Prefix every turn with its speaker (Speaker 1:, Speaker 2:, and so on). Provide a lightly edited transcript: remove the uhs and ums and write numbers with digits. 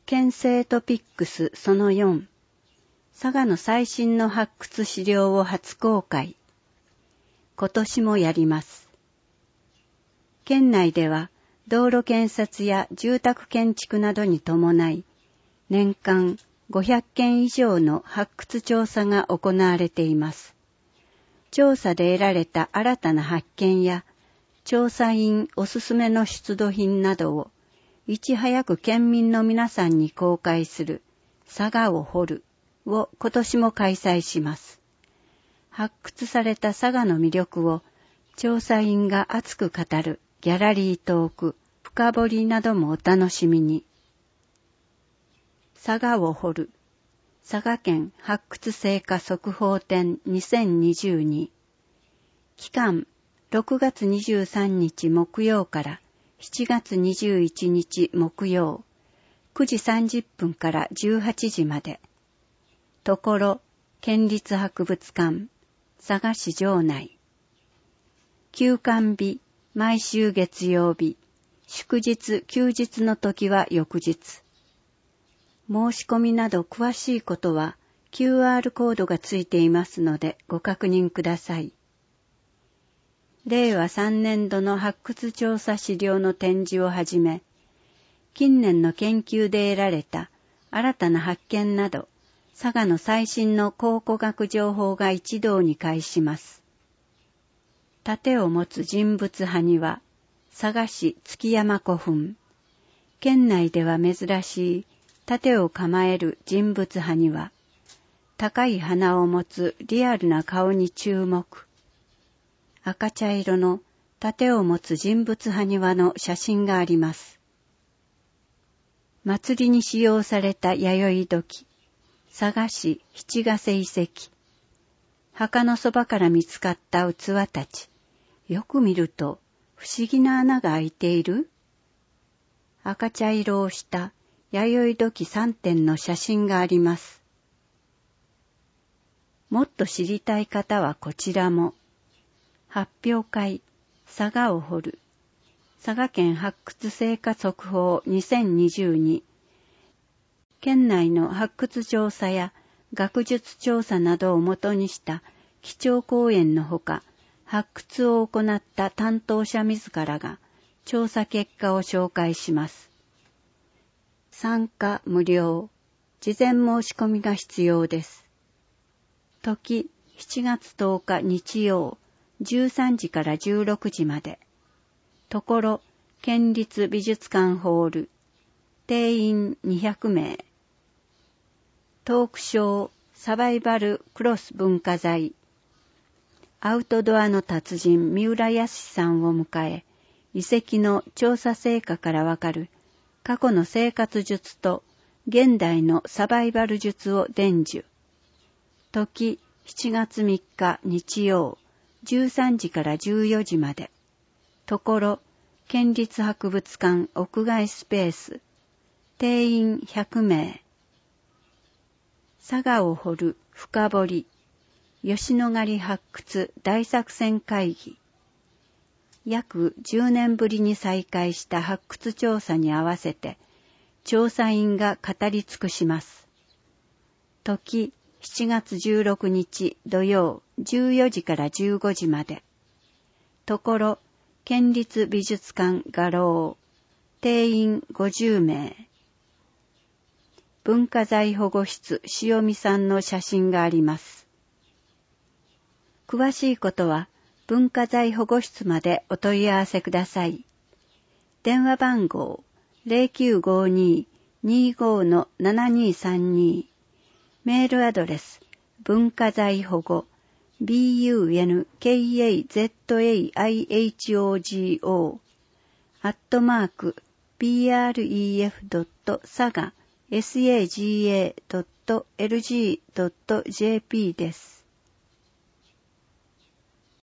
Speaker 1: 県政トピックスその4、佐賀の最新の発掘資料を初公開。今年もやります。県内では道路建設や住宅建築などに伴い、年間500件以上の発掘調査が行われています。調査で得られた新たな発見や、調査員おすすめの出土品などを、いち早く県民の皆さんに公開する、佐賀を掘るを今年も開催します。発掘された佐賀の魅力を、調査員が熱く語るギャラリートーク、深掘りなどもお楽しみに。佐賀を掘る。佐賀県発掘成果速報展2022。期間6月23日木曜から7月21日木曜9時30分から18時まで。ところ県立博物館佐賀市城内。休館日毎週月曜日。祝日休日の時は翌日。申し込みなど詳しいことは QR コードがついていますのでご確認ください。令和3年度の発掘調査資料の展示をはじめ、近年の研究で得られた新たな発見など、佐賀の最新の考古学情報が一堂に会します。盾を持つ人物埴輪、佐賀市築山古墳。県内では珍しい盾を構える人物埴輪。高い鼻を持つリアルな顔に注目。赤茶色の盾を持つ人物埴輪の写真があります。祭りに使用された弥生土器。佐賀市七ヶ瀬遺跡。墓のそばから見つかった器たち。よく見ると不思議な穴が開いている。赤茶色をした弥生土器3点の写真があります。もっと知りたい方はこちらも。発表会、佐賀を掘る。佐賀県発掘成果速報2022。県内の発掘調査や学術調査などをもとにした基調講演のほか、発掘を行った担当者自らが調査結果を紹介します。参加無料。事前申し込みが必要です。時7月10日日曜13時から16時まで。ところ県立美術館ホール。定員200名。トークショーサバイバルクロス文化財。アウトドアの達人三浦康さんを迎え、遺跡の調査成果からわかる過去の生活術と現代のサバイバル術を伝授。時7月3日日曜13時から14時まで。ところ県立博物館屋外スペース。定員100名。佐賀を掘る深掘り。吉野ヶ里発掘大作戦会議。約10年ぶりに再開した発掘調査に合わせて、調査員が語り尽くします。時7月16日土曜14時から15時まで。ところ県立美術館画廊。定員50名。文化財保護室塩見さんの写真があります。詳しいことは文化財保護室までお問い合わせください。電話番号 0952-25-7232。メールアドレス文化財保護 bunkazaihogo@pref.saga.saga.lg.jp です。